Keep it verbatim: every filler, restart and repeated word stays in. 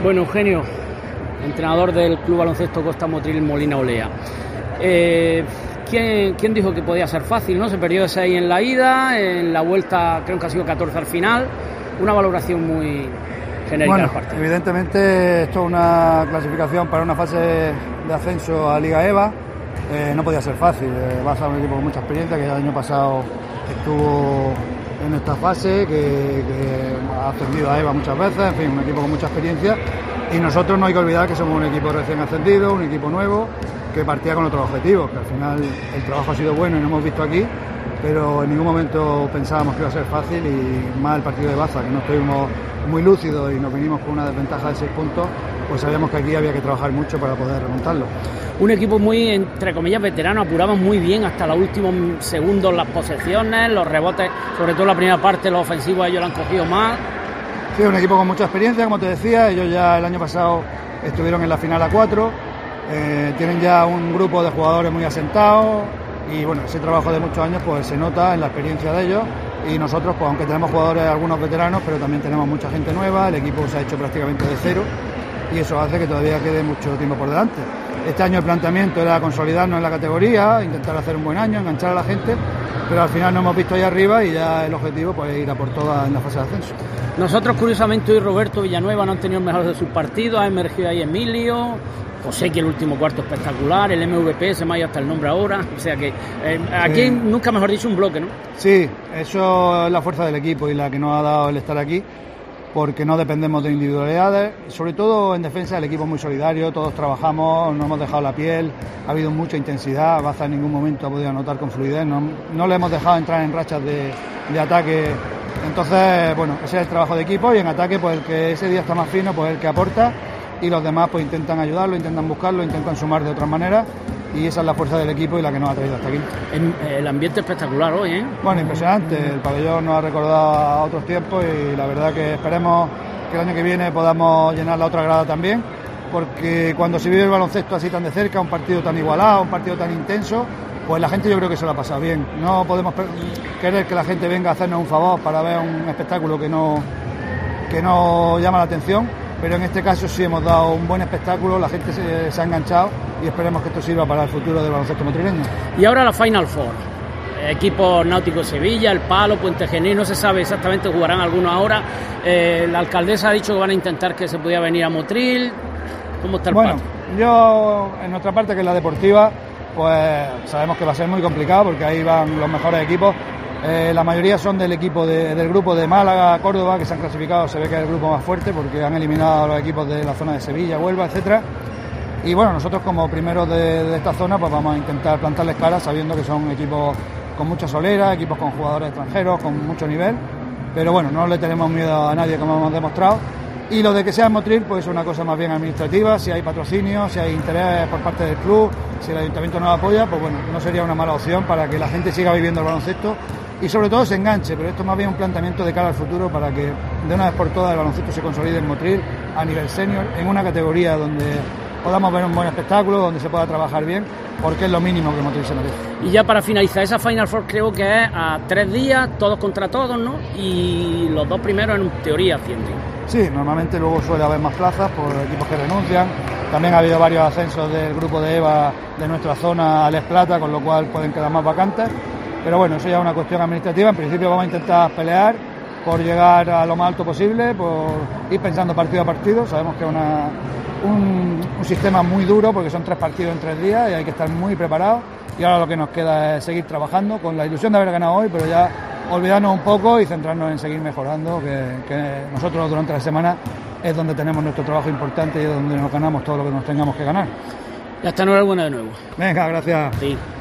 Bueno, Eugenio, entrenador del Club Baloncesto Costa Motril Molina Olea. Eh, ¿quién, ¿Quién dijo que podía ser fácil, no? Se perdió de seis en la ida, en la vuelta creo que ha sido catorce al final. Una valoración muy genérica bueno, del partido. Evidentemente esto es una clasificación para una fase de ascenso a Liga EVA. Eh, no podía ser fácil. Eh, vas a un equipo con mucha experiencia que el año pasado estuvo en esta fase, que, que ha ascendido a EVA muchas veces, en fin, un equipo con mucha experiencia. Y nosotros no hay que olvidar que somos un equipo recién ascendido, un equipo nuevo, que partía con otros objetivos, que al final el trabajo ha sido bueno y lo hemos visto aquí, pero en ningún momento pensábamos que iba a ser fácil, y más el partido de Baza, que no estuvimos muy lúcidos y nos vinimos con una desventaja de seis puntos, pues sabíamos que aquí había que trabajar mucho para poder remontarlo. Un equipo muy, entre comillas, veterano, apuramos muy bien hasta los últimos segundos las posesiones, los rebotes, sobre todo la primera parte, los ofensivos ellos lo han cogido más. Sí, un equipo con mucha experiencia, como te decía, ellos ya el año pasado estuvieron en la final a cuatro, eh, tienen ya un grupo de jugadores muy asentados y bueno, ese trabajo de muchos años pues se nota en la experiencia de ellos, y nosotros pues aunque tenemos jugadores algunos veteranos, pero también tenemos mucha gente nueva, el equipo se ha hecho prácticamente de cero y eso hace que todavía quede mucho tiempo por delante. Este año el planteamiento era consolidarnos en la categoría, intentar hacer un buen año, enganchar a la gente, pero al final nos hemos visto ahí arriba y ya el objetivo pues es ir a por todas en la fase de ascenso. Nosotros, curiosamente, hoy Roberto Villanueva no han tenido el mejor de sus partidos, ha emergido ahí Emilio, José, que el último cuarto espectacular, el M V P, se me ha ido hasta el nombre ahora, o sea que eh, aquí sí. Nunca mejor dicho un bloque, ¿no? Sí, eso es la fuerza del equipo y la que nos ha dado el estar aquí, porque no dependemos de individualidades, sobre todo en defensa el equipo es muy solidario, todos trabajamos, no hemos dejado la piel, ha habido mucha intensidad, Baza en ningún momento ha podido anotar con fluidez, no, no le hemos dejado entrar en rachas de, de ataque, entonces bueno, ese es el trabajo de equipo, y en ataque pues el que ese día está más fino pues el que aporta, y los demás pues intentan ayudarlo, intentan buscarlo, intentan sumar de otras maneras, y esa es la fuerza del equipo y la que nos ha traído hasta aquí. El ambiente espectacular hoy, ¿eh? Bueno, impresionante, el pabellón nos ha recordado a otros tiempos y la verdad que esperemos que el año que viene podamos llenar la otra grada también, porque cuando se vive el baloncesto así tan de cerca, un partido tan igualado, un partido tan intenso, pues la gente yo creo que se lo ha pasado bien. No podemos querer que la gente venga a hacernos un favor para ver un espectáculo que no, que no llama la atención, pero en este caso sí hemos dado un buen espectáculo, la gente se, se ha enganchado y esperemos que esto sirva para el futuro del baloncesto motrileño. Y ahora la Final Four, equipos Náutico Sevilla, El Palo, Puente Genil, no se sabe exactamente, jugarán algunos ahora, eh, la alcaldesa ha dicho que van a intentar que se pudiera venir a Motril. ¿Cómo está el Bueno, Palo? Yo en nuestra parte, que es la deportiva, pues sabemos que va a ser muy complicado porque ahí van los mejores equipos. Eh, la mayoría son del equipo de, del grupo de Málaga, Córdoba, que se han clasificado, se ve que es el grupo más fuerte porque han eliminado a los equipos de la zona de Sevilla, Huelva, etcétera. Y bueno, nosotros como primeros de, de esta zona pues vamos a intentar plantarles cara sabiendo que son equipos con mucha solera, equipos con jugadores extranjeros, con mucho nivel, pero bueno, no le tenemos miedo a nadie, como hemos demostrado. Y lo de que sea en Motril pues es una cosa más bien administrativa, si hay patrocinio, si hay interés por parte del club, si el ayuntamiento nos apoya, pues bueno, no sería una mala opción para que la gente siga viviendo el baloncesto y sobre todo se enganche, pero esto es más bien un planteamiento de cara al futuro para que de una vez por todas el baloncesto se consolide en Motril a nivel senior, en una categoría donde podamos ver un buen espectáculo, donde se pueda trabajar bien, porque es lo mínimo que Motril se merece. Y ya para finalizar, esa Final Four creo que es a tres días, todos contra todos, ¿no? Y los dos primeros en teoría ascienden. Sí, normalmente luego suele haber más plazas por equipos que renuncian. También ha habido varios ascensos del grupo de EVA de nuestra zona a Les Plata, con lo cual pueden quedar más vacantes. Pero bueno, eso ya es una cuestión administrativa. En principio vamos a intentar pelear por llegar a lo más alto posible, por ir pensando partido a partido. Sabemos que es una, un, un sistema muy duro porque son tres partidos en tres días y hay que estar muy preparados. Y ahora lo que nos queda es seguir trabajando con la ilusión de haber ganado hoy, pero ya olvidarnos un poco y centrarnos en seguir mejorando, que, que nosotros durante la semana es donde tenemos nuestro trabajo importante y es donde nos ganamos todo lo que nos tengamos que ganar. Ya está, enhorabuena de nuevo. Venga, gracias. Sí.